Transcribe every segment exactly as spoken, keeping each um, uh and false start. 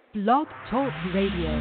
Blog Talk Radio.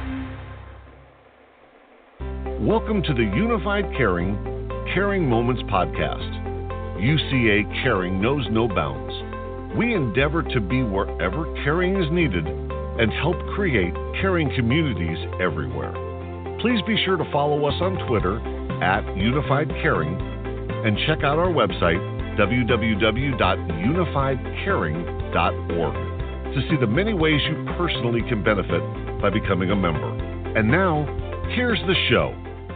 Welcome to the Unified Caring, Caring Moments podcast. U C A Caring knows no bounds. We endeavor to be wherever caring is needed and help create caring communities everywhere. Please be sure to follow us on Twitter at Unified Caring and check out our website, w w w dot unified caring dot org, to see the many ways you personally can benefit by becoming a member. And now, here's the show.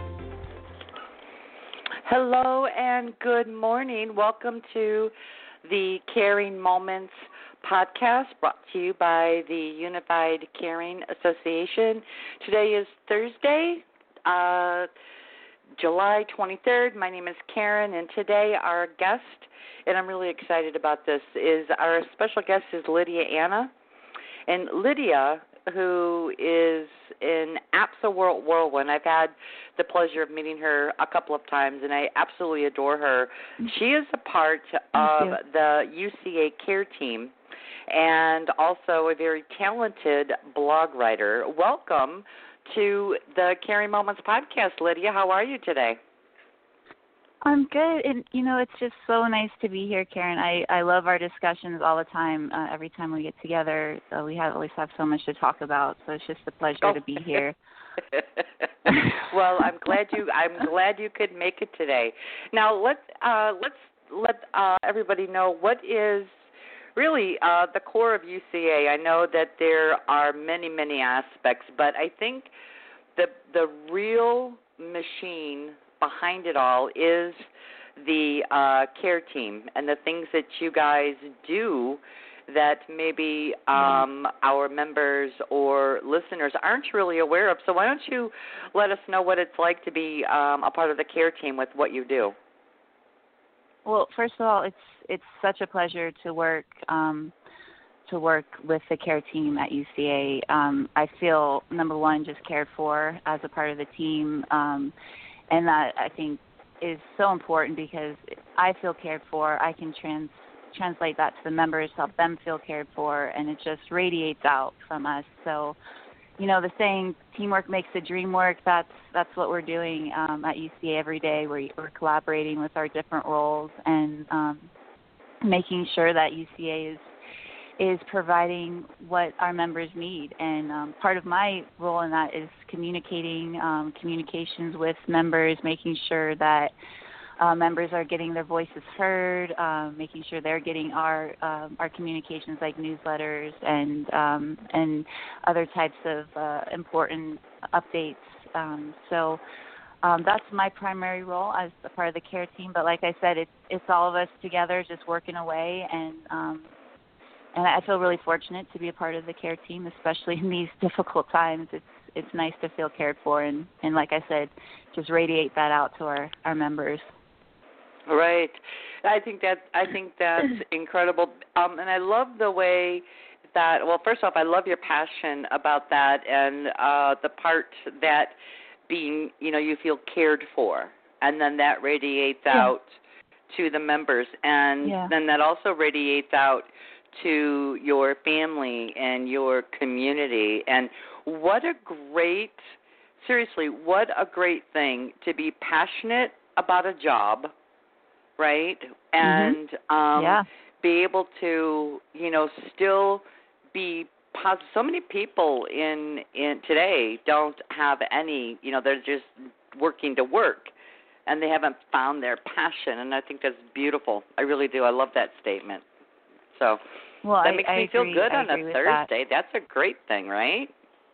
Hello and good morning. Welcome to the Caring Moments podcast brought to you by the Unified Caring Association. Today is Thursday, uh, July twenty-third. My name is Karen, and today our guest, and I'm really excited about this, is our special guest is Lydia Anna. And Lydia, who is an absolute whirlwind, I've had the pleasure of meeting her a couple of times, and I absolutely adore her. She is a part of the U C A Care team and also a very talented blog writer. Welcome to the Caring Moments podcast, Lydia. How are you today? I'm good, and, you know, it's just so nice to be here, Karen. I, I love our discussions all the time. Uh, every time we get together, uh, we have, always have so much to talk about, so it's just a pleasure oh. to be here. Well, I'm glad you I'm glad you could make it today. Now, let's, uh, let's let uh, everybody know what is really uh, the core of U C A. I know that there are many, many aspects, but I think the the real machine behind it all is the uh, care team and the things that you guys do that maybe um, our members or listeners aren't really aware of. So why don't you let us know what it's like to be um, a part of the care team with what you do? Well, first of all, it's it's such a pleasure to work um, to work with the care team at U C A. Um, I feel, number one, just cared for as a part of the team. Um, And that, I think, is so important because I feel cared for. I can trans translate that to the members, help them feel cared for, and it just radiates out from us. So, you know, the saying, teamwork makes the dream work, that's that's what we're doing um, at U C A every day. We're, we're collaborating with our different roles and um, making sure that U C A is is providing what our members need. And um, part of my role in that is communicating, um, communications with members, making sure that uh, members are getting their voices heard, um, making sure they're getting our um, our communications like newsletters and um, and other types of uh, important updates. Um, so um, that's my primary role as a part of the care team. But like I said, it's, it's all of us together just working away, and um, And I feel really fortunate to be a part of the care team, especially in these difficult times. It's it's nice to feel cared for, and, and like I said, just radiate that out to our, our members. Right. I think that I think that's incredible, um, and I love the way that. Well, first off, I love your passion about that, and uh, the part that being, you know, you feel cared for, and then that radiates yeah. out to the members, and yeah. then that also radiates out to your family and your community. And what a great, seriously, what a great thing to be passionate about a job, right? And mm-hmm. um, yeah. be able to, you know, still be positive. So many people in, in today don't have any, you know, they're just working to work, and they haven't found their passion. And I think that's beautiful. I really do. I love that statement. So well, that I, makes I me agree. feel good I on a Thursday. That. That's a great thing, right?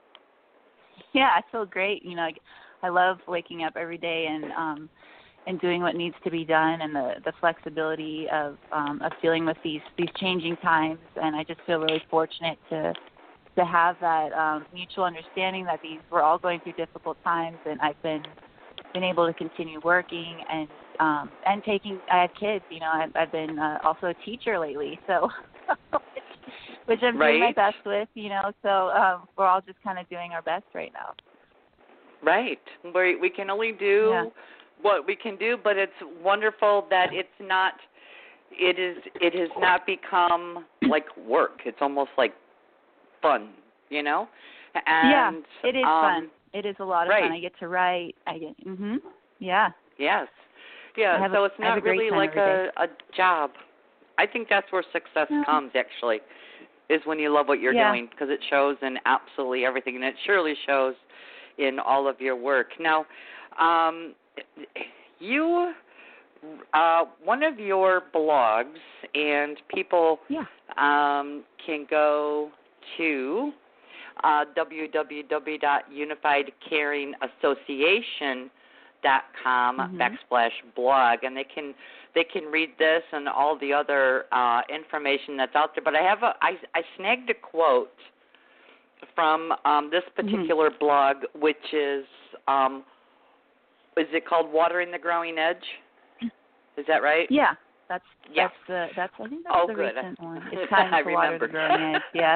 Yeah, I feel great. You know, I, I love waking up every day and um, and doing what needs to be done, and the, the flexibility of um, of dealing with these, these changing times. And I just feel really fortunate to to have that um, mutual understanding that these we're all going through difficult times, and I've been been able to continue working and um, and taking. I have kids, you know. I've, I've been uh, also a teacher lately, so which, which I'm right. doing my best with, you know. So um, we're all just kind of doing our best right now. Right. We we can only do yeah. what we can do, but it's wonderful that it's not. It is. It has not become like work. It's almost like fun. you know? And, yeah, it is um, fun. It is a lot of right. fun. I get to write. I get, mhm, yeah. Yes. Yeah, so a, it's not really like a, a job. I think that's where success no. comes, actually, is when you love what you're yeah. doing, because it shows in absolutely everything, and it surely shows in all of your work. Now, um, you, uh, one of your blogs, and people yeah. um, can go to uh, w w w dot unified caring association dot com mm-hmm. backslash blog, and they can they can read this and all the other uh, information that's out there. But I have a I, I snagged a quote from um, this particular mm-hmm. blog, which is um, is it called Watering the Growing Edge? Is that right? Yeah, that's yeah. that's the that's I think that's oh, the good. recent one. It's time to water the growing edge. Yeah.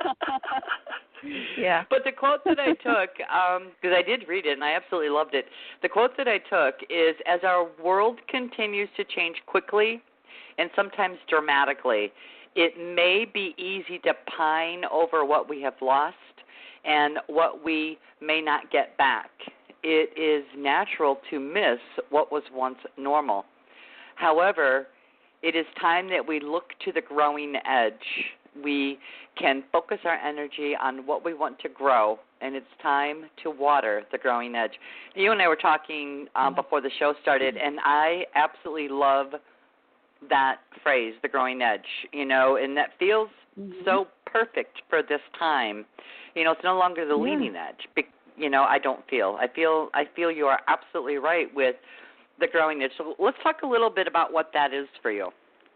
Yeah. But the quote that I took, because um, I did read it and I absolutely loved it, the quote that I took is, as our world continues to change quickly and sometimes dramatically, it may be easy to pine over what we have lost and what we may not get back. It is natural to miss what was once normal. However, it is time that we look to the growing edge. We can focus our energy on what we want to grow, and it's time to water the growing edge. You and I were talking um, before the show started, and I absolutely love that phrase, the growing edge, you know, and that feels mm-hmm. so perfect for this time. You know, it's no longer the yeah. leading edge. Be- you know, I don't feel. I feel I feel you are absolutely right with the growing edge. So let's talk a little bit about what that is for you.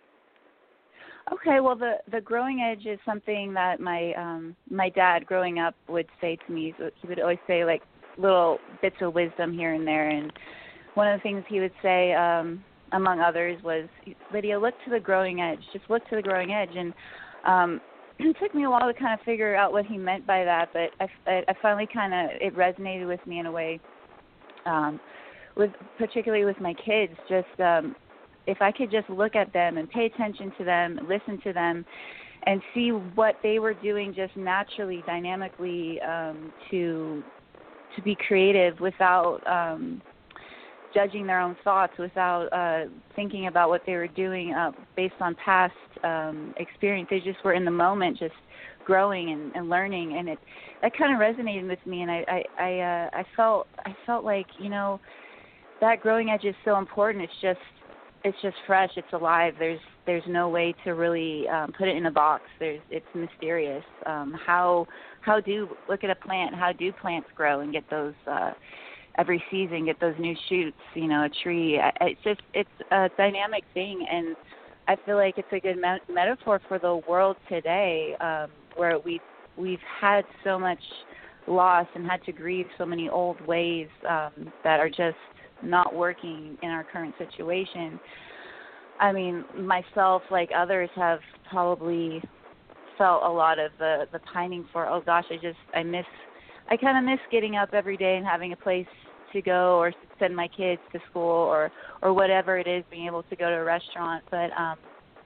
Okay, well, the, the growing edge is something that my um, my dad growing up would say to me. So he would always say, like, little bits of wisdom here and there. And one of the things he would say, um, among others, was, Lydia, look to the growing edge. Just look to the growing edge. And um, it took me a while to kind of figure out what he meant by that, but I, I finally kind of, it resonated with me in a way, um, with particularly with my kids, just um, if I could just look at them and pay attention to them, listen to them, and see what they were doing just naturally, dynamically, um, to to be creative without um, judging their own thoughts, without uh, thinking about what they were doing uh, based on past um, experience. They just were in the moment, just growing and, and learning, and it that kind of resonated with me. And I I I, uh, I felt I felt like, you know, that growing edge is so important. It's just It's just fresh. It's alive. There's there's no way to really um, put it in a box. There's it's mysterious. Um, how how do look at a plant? How do plants grow and get those uh, every season? Get those new shoots. You know, a tree. It's just it's a dynamic thing, and I feel like it's a good me- metaphor for the world today, um, where we we've had so much loss and had to grieve so many old ways um, that are just not working in our current situation. I mean, myself, like others, have probably felt a lot of the, the pining for, oh gosh, I just, I miss, I kind of miss getting up every day and having a place to go or send my kids to school or, or whatever it is, being able to go to a restaurant. But, um,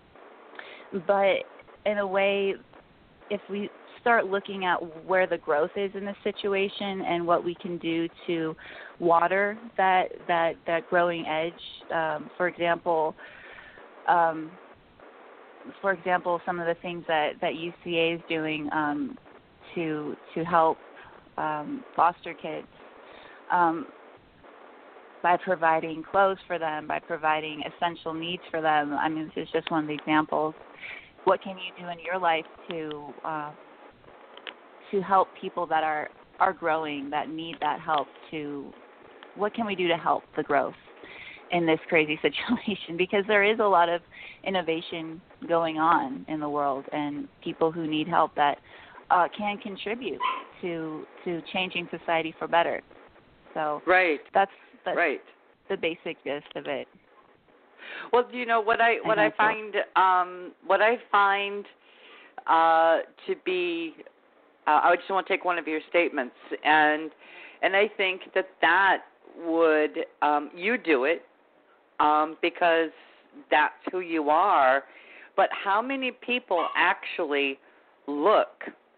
but in a way, if we start looking at where the growth is in the situation and what we can do to water that that, that growing edge. Um, for example, um, for example, some of the things that, that U C A is doing um, to to help um, foster kids um, by providing clothes for them, by providing essential needs for them. I mean, this is just one of the examples. What can you do in your life to uh, to help people that are, are growing, that need that help? To what can we do to help the growth in this crazy situation? Because there is a lot of innovation going on in the world, and people who need help that uh, can contribute to to changing society for better. So right, that's, that's right. the basic gist of it. Well, you know what I what I, I find um, what I find uh, to be. Uh, I just want to take one of your statements, and and I think that that would um, you do it um, because that's who you are. But how many people actually look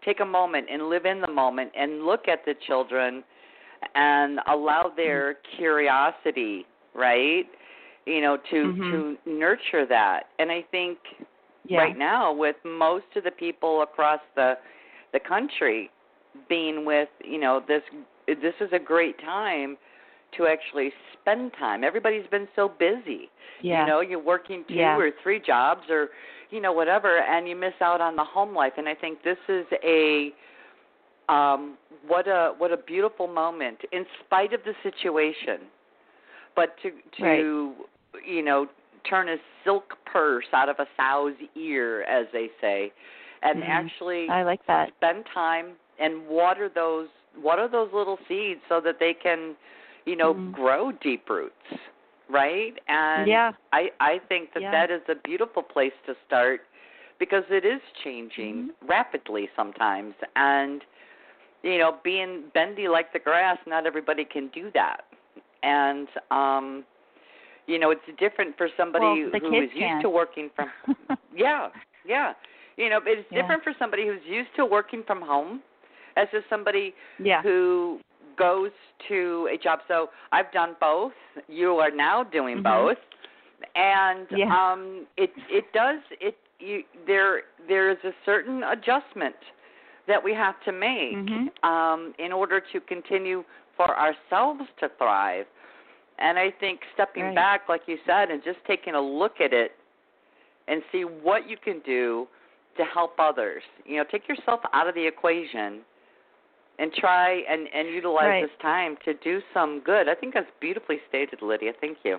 take a moment and live in the moment and look at the children and allow their curiosity, right? You know, to mm-hmm. to nurture that. And I think yeah. right now, with most of the people across the the country being with, you know, this this is a great time to actually spend time. Everybody's been so busy. Yeah. You know, you're working two yeah. or three jobs or, you know, whatever, and you miss out on the home life. And I think this is a um, what a what a beautiful moment, in spite of the situation. But to to right. you know, turn a silk purse out of a sow's ear, as they say, and mm-hmm. actually I like that. spend time and water those water those little seeds so that they can, you know, mm-hmm. grow deep roots, right? And yeah. I I think that yeah. that is a beautiful place to start, because it is changing mm-hmm. rapidly sometimes, and you know, being bendy like the grass, not everybody can do that. And, um, you know, it's different for somebody well, who is used can. to working from, yeah, yeah. You know, it's yeah. different for somebody who's used to working from home as to somebody yeah. who goes to a job. So I've done both. You are now doing mm-hmm. both. And yeah. um, it it does, it you, there there is a certain adjustment that we have to make mm-hmm. um, in order to continue for ourselves to thrive. And I think stepping right. back, like you said, and just taking a look at it and see what you can do to help others. You know, take yourself out of the equation and try and, and utilize right. this time to do some good. I think that's beautifully stated, Lydia. Thank you.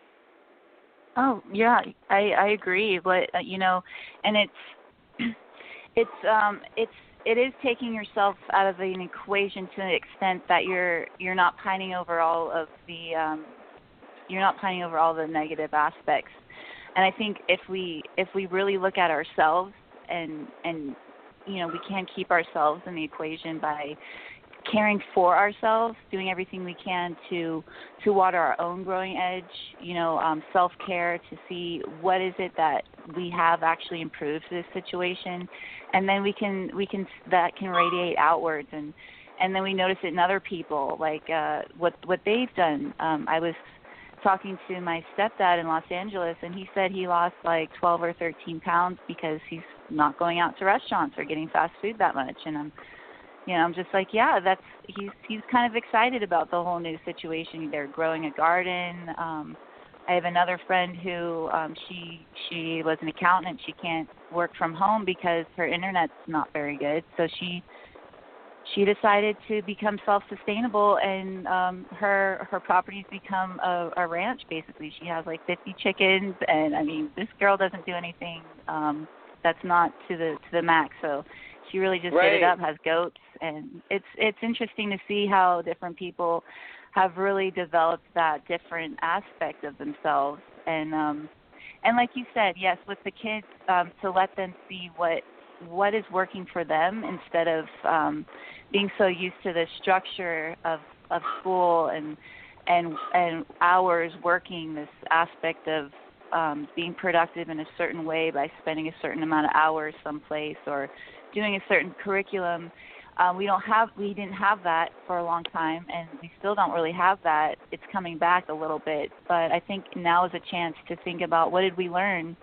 Oh, yeah, I, I agree. But, uh, you know, and it's, it's, um, it's, it is taking yourself out of an equation to the extent that you're you're not pining over all of the um, you're not pining over all the negative aspects. And I think if we if we really look at ourselves and and you know, we can keep ourselves in the equation by caring for ourselves, doing everything we can to to water our own growing edge, you know, um, self-care, to see what is it that we have actually improved this situation, and then we can we can that can radiate outwards, and and then we notice it in other people, like uh, what what they've done. Um, I was talking to my stepdad in Los Angeles, and he said he lost like twelve or thirteen pounds because he's not going out to restaurants or getting fast food that much, and I'm You know, I'm just like, yeah, that's he's he's kind of excited about the whole new situation. They're growing a garden. Um, I have another friend who um, she she was an accountant. She can't work from home because her internet's not very good. So she she decided to become self-sustainable, and um, her her property's become a, a ranch basically. She has like fifty chickens, and I mean, this girl doesn't do anything um, that's not to the to the max. So she really just right. did it up, has goats, and it's it's interesting to see how different people have really developed that different aspect of themselves. And um, and like you said, yes, with the kids, um, to let them see what what is working for them instead of um, being so used to the structure of, of school and and and hours working, this aspect of um, being productive in a certain way by spending a certain amount of hours someplace or doing a certain curriculum. Uh, we don't have, we didn't have that for a long time, and we still don't really have that. It's coming back a little bit, but I think now is a chance to think about what did we learn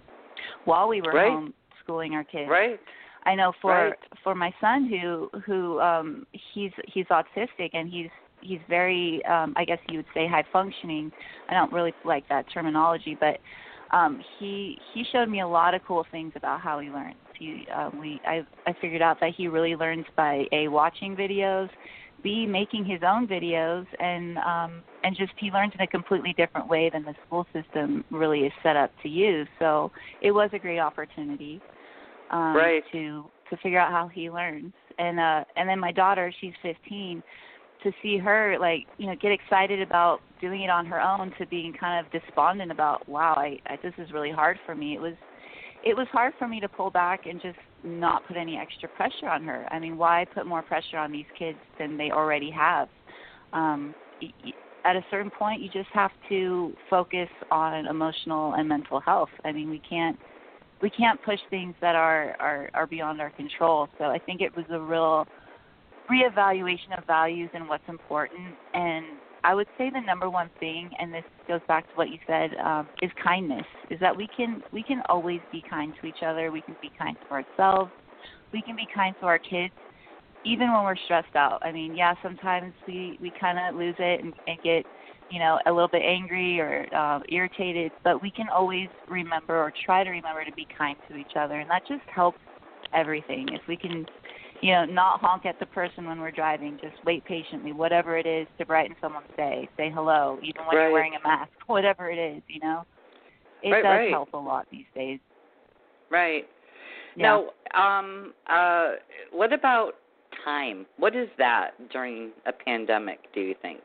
while we were right. home schooling our kids. Right. I know for right. for my son who who um, he's he's autistic, and he's he's very um, I guess you would say high functioning. I don't really like that terminology, but um, he he showed me a lot of cool things about how he learns. He, uh, we, I, I figured out that he really learns by A, watching videos, B, making his own videos, and um, and just he learns in a completely different way than the school system really is set up to use. So it was a great opportunity um, right. to to figure out how he learns. And uh, and then my daughter, she's fifteen, to see her like you know get excited about doing it on her own to being kind of despondent about wow, I, I this is really hard for me. It was. It was hard for me to pull back and just not put any extra pressure on her. I mean, why put more pressure on these kids than they already have? Um, at a certain point, you just have to focus on emotional and mental health. I mean, we can't we can't push things that are, are, are beyond our control. So I think it was a real reevaluation of values and what's important. And I would say the number one thing, and this goes back to what you said, um, is kindness. Is that we can we can always be kind to each other. We can be kind to ourselves. We can be kind to our kids, even when we're stressed out. I mean, yeah, sometimes we, we kind of lose it and, and get, you know, a little bit angry or uh, irritated, but we can always remember or try to remember to be kind to each other, and that just helps everything. If we can, you know, not honk at the person when we're driving, just wait patiently, whatever it is, to brighten someone's day, say hello, even when right. you're wearing a mask, whatever it is, you know. It right, does right. help a lot these days. Right. Yeah. Now, um, uh, what about time? What is that during a pandemic, do you think?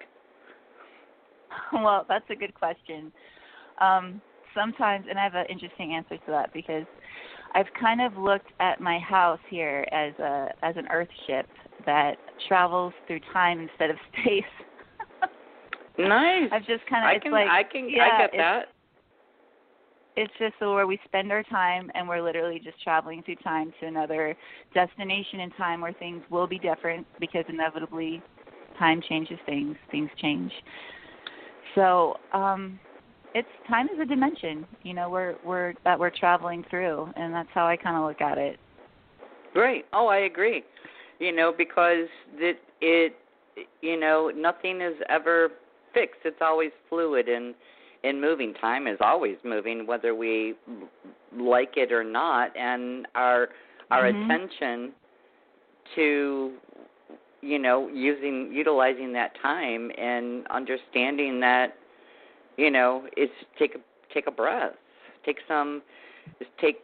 Well, that's a good question. Um, sometimes, and I have an interesting answer to that, because I've kind of looked at my house here as a as an Earth ship that travels through time instead of space. Nice. I've just kind of, I it's can, like, I can, yeah, I get it's, that. It's just so where we spend our time, and we're literally just traveling through time to another destination in time where things will be different, because inevitably time changes things, things change. So um, it's time is a dimension, you know, we're we're that we're traveling through, and that's how I kind of look at it. Right. Oh, I agree. You know, because it, it, you know, nothing is ever fixed. It's always fluid, and, and moving. Time is always moving, whether we like it or not, and our our mm-hmm. attention to, you know, using utilizing that time and understanding that, you know, is take a take a breath, take some, just take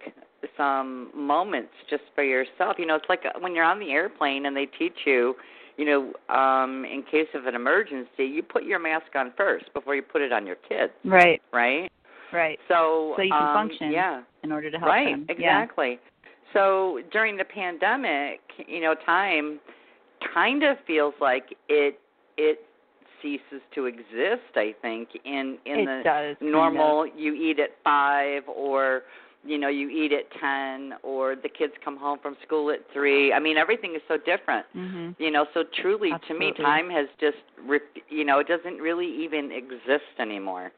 some moments just for yourself. You know, it's like when you're on the airplane and they teach you, you know, um, in case of an emergency, you put your mask on first before you put it on your kids. Right. Right. Right. So so you can um, function. Yeah. In order to help right, them. Right. Exactly. Yeah. So during the pandemic, you know, time kind of feels like it it ceases to exist, I think, in in it the does, normal kind of. You eat at five, or you know, you eat at ten, or the kids come home from school at three. I mean, everything is so different. Mm-hmm. You know, so truly Absolutely. to me time has just you know, it doesn't really even exist anymore.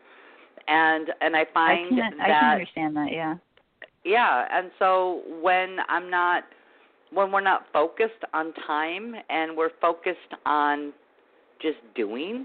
And and I find I can, that I can understand that, yeah. Yeah, and so when I'm not when we're not focused on time and we're focused on just doing,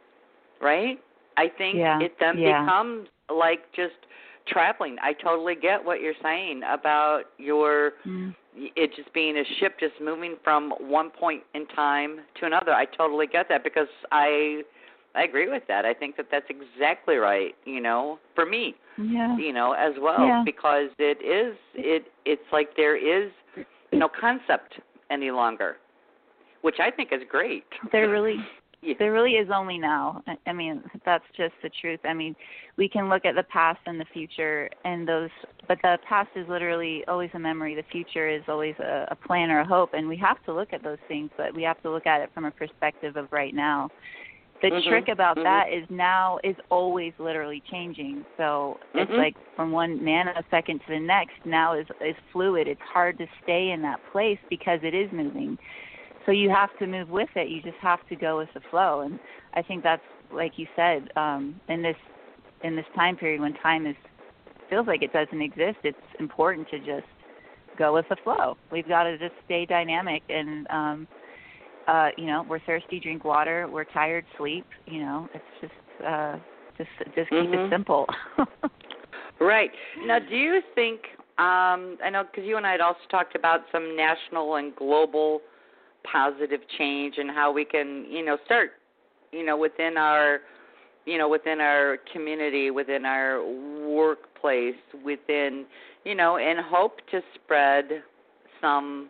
right? I think yeah. it then yeah. becomes like just traveling. I totally get what you're saying about your mm. it just being a ship just moving from one point in time to another. I totally get that, because I I agree with that. I think that that's exactly right, you know, for me, yeah. you know, as well, yeah. because it is, it it's like there is no concept any longer, which I think is great. There really, yeah. there really is only now. I mean, that's just the truth. I mean, we can look at the past and the future, and those, but the past is literally always a memory. The future is always a, a plan or a hope, and we have to look at those things, but we have to look at it from a perspective of right now. The mm-hmm. trick about mm-hmm. that is now is always literally changing. So mm-hmm. it's like from one nanosecond to the next now is, is fluid. It's hard to stay in that place because it is moving. So you have to move with it. You just have to go with the flow. And I think that's, like you said, um, in this in this time period when time is feels like it doesn't exist, it's important to just go with the flow. We've got to just stay dynamic and um Uh, you know, we're thirsty, drink water. We're tired, sleep. You know, it's just, uh, just, just keep mm-hmm. it simple. Right. Now, do you think? Um, I know because you and I had also talked about some national and global positive change and how we can, you know, start, you know, within our, you know, within our community, within our workplace, within, you know, and hope to spread some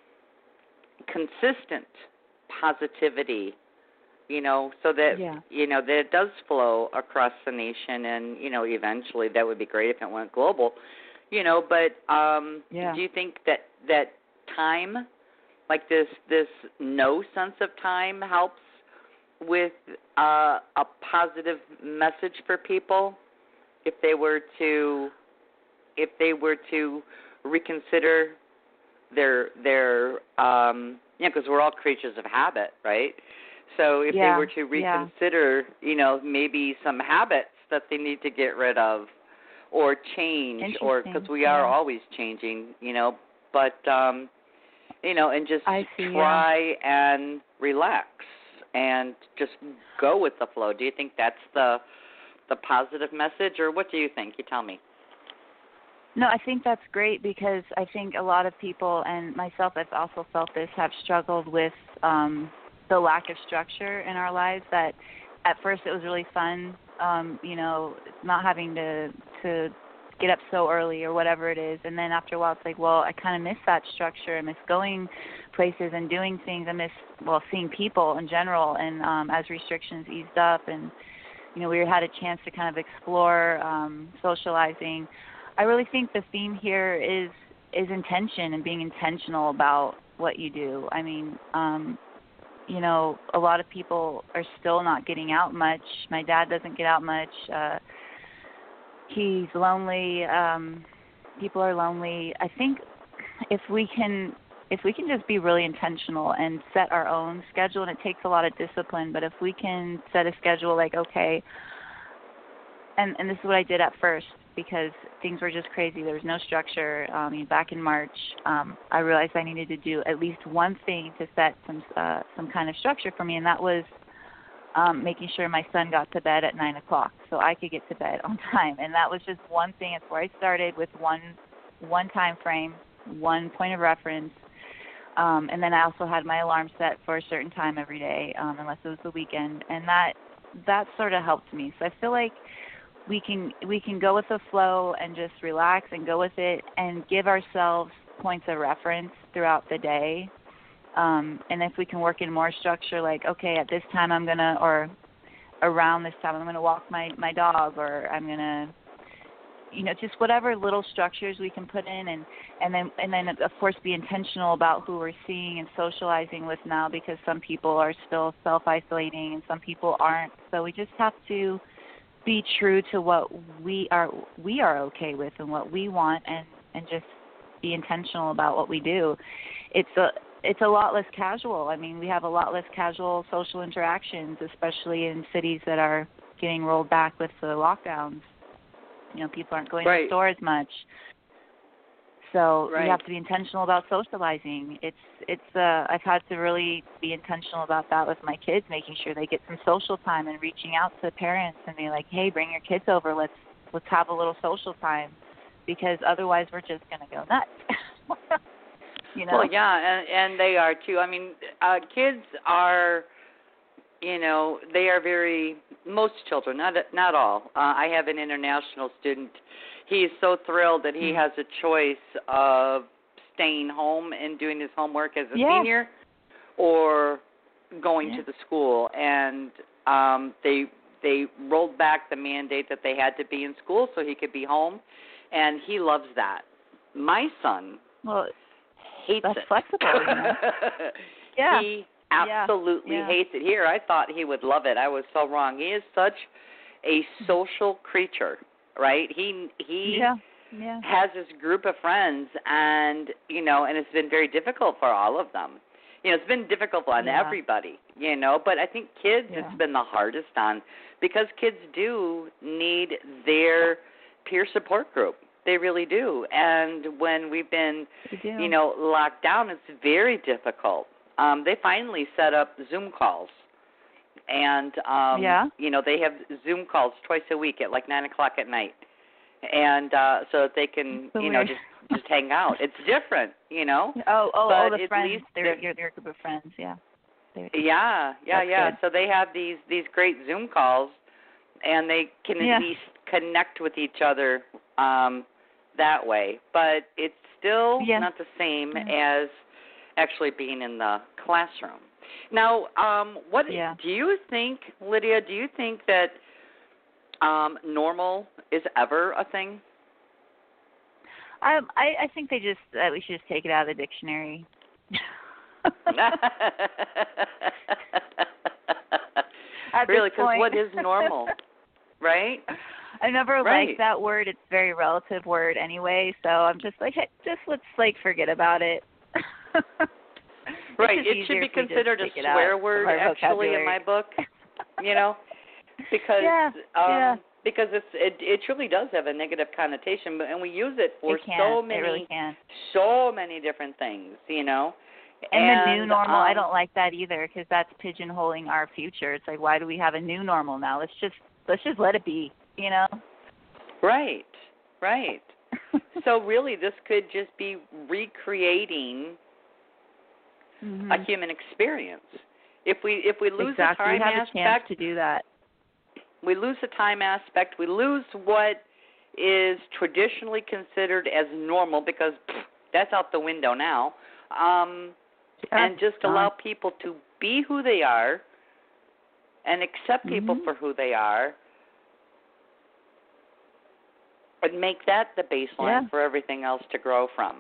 consistent positivity, you know, so that, yeah. you know, that it does flow across the nation, and, you know, eventually that would be great if it went global, you know, but um, yeah. do you think that, that time, like this, this no sense of time helps with uh, a positive message for people if they were to, if they were to reconsider their their um, you know, because we're all creatures of habit, right? So if yeah. they were to reconsider, yeah. you know, maybe some habits that they need to get rid of or change, or because we are yeah. always changing, you know, but um, you know, and just see, try yeah. and relax and just go with the flow. Do you think that's the the positive message, or what do you think? You tell me. No, I think that's great, because I think a lot of people, and myself, I've also felt this, have struggled with um, the lack of structure in our lives. That at first it was really fun, um, you know, not having to to get up so early or whatever it is, and then after a while it's like, well, I kind of miss that structure. I miss going places and doing things. I miss, well, seeing people in general. And um, as restrictions eased up, and you know, we had a chance to kind of explore um, socializing. I really think the theme here is is intention and being intentional about what you do. I mean, um, you know, a lot of people are still not getting out much. My dad doesn't get out much. Uh, he's lonely. Um, people are lonely. I think if we can if we can just be really intentional and set our own schedule, and it takes a lot of discipline, but if we can set a schedule like, okay, and, and this is what I did at first, because things were just crazy. There was no structure. Um, back in March, um, I realized I needed to do at least one thing to set some uh, some kind of structure for me, and that was um, making sure my son got to bed at nine o'clock so I could get to bed on time. And that was just one thing. It's where I started, with one one time frame, one point of reference, um, and then I also had my alarm set for a certain time every day, um, unless it was the weekend, and that that sort of helped me. So I feel like we can we can go with the flow and just relax and go with it, and give ourselves points of reference throughout the day. Um, and if we can work in more structure, like, okay, at this time I'm going to, or around this time I'm going to walk my, my dog, or I'm going to, you know, just whatever little structures we can put in, and, and then, and then of course be intentional about who we're seeing and socializing with now, because some people are still self-isolating and some people aren't. So we just have to be true to what we are we are okay with and what we want, and, and just be intentional about what we do. It's a it's a lot less casual. I mean, we have a lot less casual social interactions, especially in cities that are getting rolled back with the lockdowns. You know, people aren't going right. to the store as much. So right. we have to be intentional about socializing. It's it's. Uh, I've had to really be intentional about that with my kids, making sure they get some social time, and reaching out to parents and be like, hey, bring your kids over. Let's let's have a little social time, because otherwise we're just going to go nuts. you know? Well, yeah, and, and they are too. I mean, uh, kids are, you know, they are very, most children, not not all. Uh, I have an international student. He is so thrilled that he has a choice of staying home and doing his homework as a yeah. senior, or going yeah. to the school. And um, they they rolled back the mandate that they had to be in school so he could be home, and he loves that. My son well, hates that's it. flexible. You know? yeah. He absolutely yeah. hates it. Here, I thought he would love it. I was so wrong. He is such a social creature. Right, he he yeah, yeah. has this group of friends, and you know, and it's been very difficult for all of them. You know, it's been difficult on yeah. everybody. You know, but I think kids, yeah. it's been the hardest on, because kids do need their peer support group. They really do. And when we've been, you know, locked down, it's very difficult. Um, they finally set up Zoom calls. And, um, yeah. you know, they have Zoom calls twice a week at like nine o'clock at night. And uh, so that they can, so you know, weird. just, just hang out. It's different, you know. Oh, oh, but oh the at friends. least they're, they're, they're a group of friends, yeah. They're, yeah, yeah, That's yeah. good. So they have these, these great Zoom calls, and they can yeah. at least connect with each other um, that way. But it's still yeah. not the same yeah. as actually being in the classroom. Now, um, what yeah. do you think, Lydia, do you think that um, normal is ever a thing? Um, I, I think they just uh, we should just take it out of the dictionary. Really, because what is normal, right? I I never right. liked that word. It's a very relative word anyway, so I'm just like, hey, just let's like forget about it. Right. It should be considered a swear word actually in my book, you know, because yeah, um, yeah. because it's it it truly does have a negative connotation, but and we use it for it can. so many it really can. so many different things, you know. And, and the new normal, um, I don't like that either because that's pigeonholing our future. It's like, why do we have a new normal now? Let's just let's just let it be, you know. Right. Right. So really, this could just be recreating mm-hmm. a human experience. If we if we lose exactly. the time we have aspect, a chance to do that. We lose the time aspect. We lose what is traditionally considered as normal because pff, that's out the window now. Um, yeah. and just allow people to be who they are and accept people mm-hmm. for who they are. And make that the baseline yeah. for everything else to grow from.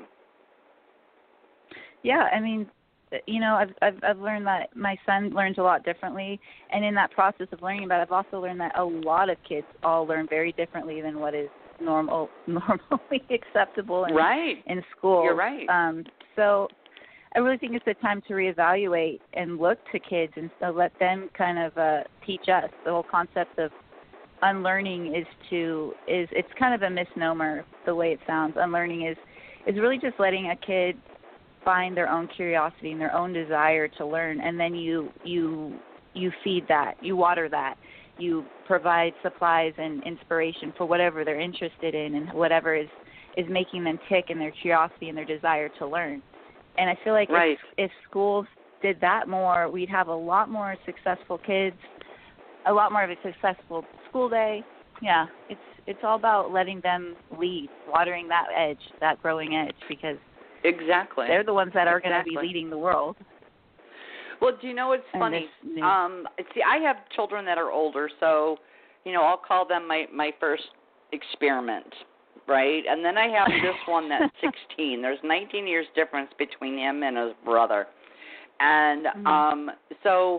Yeah, I mean, you know, I've, I've I've learned that my son learns a lot differently, and in that process of learning about it, I've also learned that a lot of kids all learn very differently than what is normal normally acceptable in, right. in school. You're right. Um, so I really think it's a time to reevaluate and look to kids and so let them kind of uh, teach us. The whole concept of unlearning is to is it's kind of a misnomer the way it sounds. Unlearning is is really just letting a kid find their own curiosity and their own desire to learn, and then you you you feed that, you water that, you provide supplies and inspiration for whatever they're interested in and whatever is is making them tick in their curiosity and their desire to learn. And I feel like right. if, if schools did that more, we'd have a lot more successful kids, a lot more of a successful school day. Yeah, it's it's all about letting them lead, watering that edge, that growing edge, because exactly they're the ones that are exactly. going to be leading the world. Well, do you know what's and funny? New... Um, see, I have children that are older, so you know I'll call them my my first experiment, right? And then I have this one that's sixteen. There's nineteen years difference between him and his brother, and mm-hmm. um, so.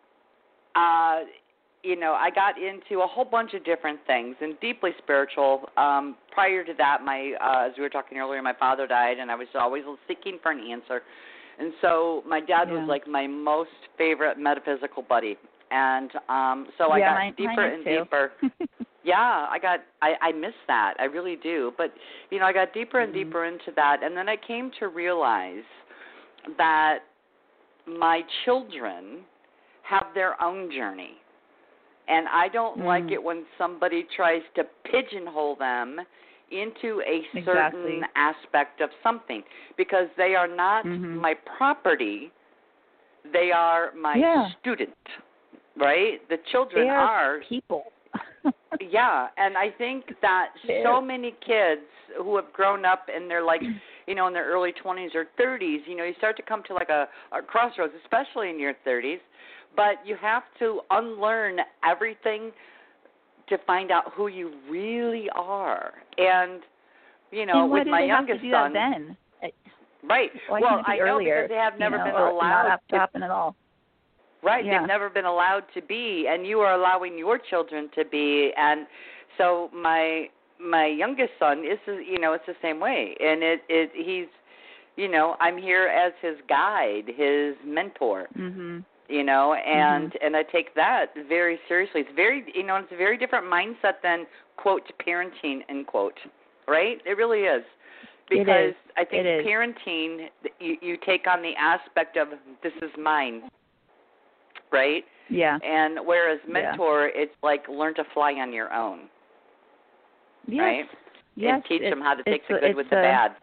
Uh, You know, I got into a whole bunch of different things and deeply spiritual. Um, prior to that, my uh, as we were talking earlier, my father died, and I was always seeking for an answer. And so my dad yeah. was like my most favorite metaphysical buddy. And um, so yeah, I got mine, deeper mine and too. deeper. yeah, I got I, I miss that. I really do. But, you know, I got deeper and mm-hmm. deeper into that. And then I came to realize that my children have their own journey. And I don't mm. like it when somebody tries to pigeonhole them into a certain exactly. aspect of something because they are not mm-hmm. my property. They are my yeah. student, right? The children they are, are people. yeah, and I think that They're... so many kids who have grown up and they're like, you know, in their early twenties or thirties, you know, you start to come to like a, a crossroads, especially in your thirties. But you have to unlearn everything to find out who you really are. And, you know, and why with do my they youngest have to do son. That then? Right. Why well, can't it be I know earlier, because they have never you know, been or allowed not have to to happen at all. Right. Yeah. They've never been allowed to be, and you are allowing your children to be. And so my my youngest son is, you know, it's the same way. And it, it he's, you know, I'm here as his guide, his mentor. Mm-hmm. You know, and mm-hmm. and I take that very seriously. It's very, you know, it's a very different mindset than, quote, parenting, end quote, right? It really is. Because it is. I think it is. parenting, you, you take on the aspect of this is mine, right? Yeah. And whereas mentor, yeah. it's like learn to fly on your own, yes. right? Yes. And teach them how to take the a, good with the a, bad.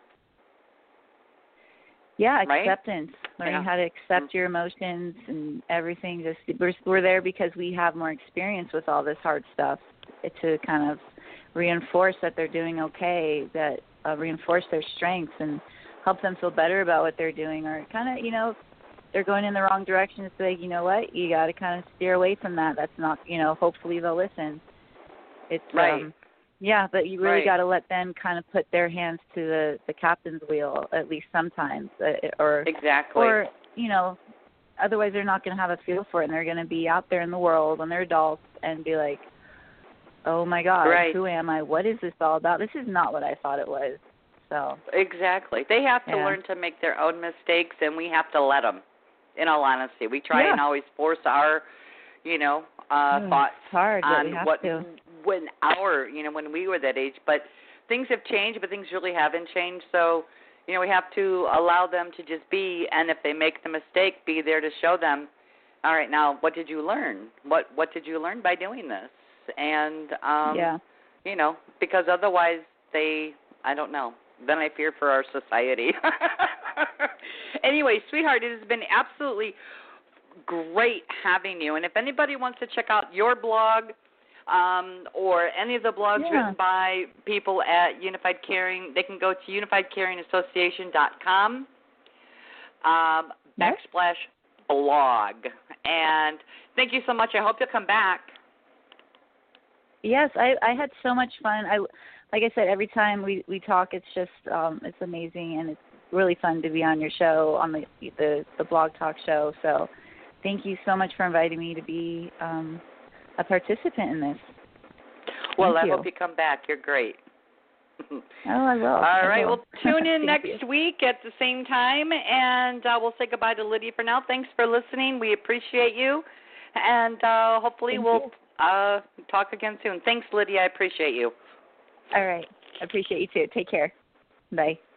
Yeah, right? acceptance. Learning yeah. how to accept your emotions and everything. Just we're we're there because we have more experience with all this hard stuff to kind of reinforce that they're doing okay, that uh, reinforce their strengths and help them feel better about what they're doing, or kind of, you know, they're going in the wrong direction to say, you know what, you got to kind of steer away from that. That's not, you know, hopefully they'll listen. It's right. um, yeah, but you really right. got to let them kind of put their hands to the, the captain's wheel at least sometimes, uh, or exactly, or you know, otherwise they're not going to have a feel for it, and they're going to be out there in the world when they're adults and be like, oh my God, right. who am I? What is this all about? This is not what I thought it was. So exactly, they have to yeah. learn to make their own mistakes, and we have to let them. In all honesty, we try yeah. and always force our, you know, uh, mm, thoughts it's hard, but on we have what to. when our, you know, when we were that age. But things have changed, but things really haven't changed. So, you know, we have to allow them to just be, and if they make the mistake, be there to show them. All right, now what did you learn? What what did you learn by doing this? And um, yeah. you know, because otherwise they, I don't know. Then I fear for our society. Anyway, sweetheart, it has been absolutely great having you. And if anybody wants to check out your blog um, or any of the blogs yeah. written by people at Unified Caring, they can go to unified caring association dot com um, backslash blog. And thank you so much. I hope you'll come back. Yes, I, I had so much fun. I, like I said, every time we, we talk, it's just um, it's amazing, and it's really fun to be on your show, on the the, the Blog Talk show. So thank you so much for inviting me to be um, a participant in this. Well, thank I you. hope you come back. You're great. Oh, I will. All I right. will. Well, tune in next you. week at the same time, and uh, we'll say goodbye to Lydia for now. Thanks for listening. We appreciate you, and uh, hopefully Thank we'll you. uh, talk again soon. Thanks, Lydia. I appreciate you. All right. I appreciate you, too. Take care. Bye.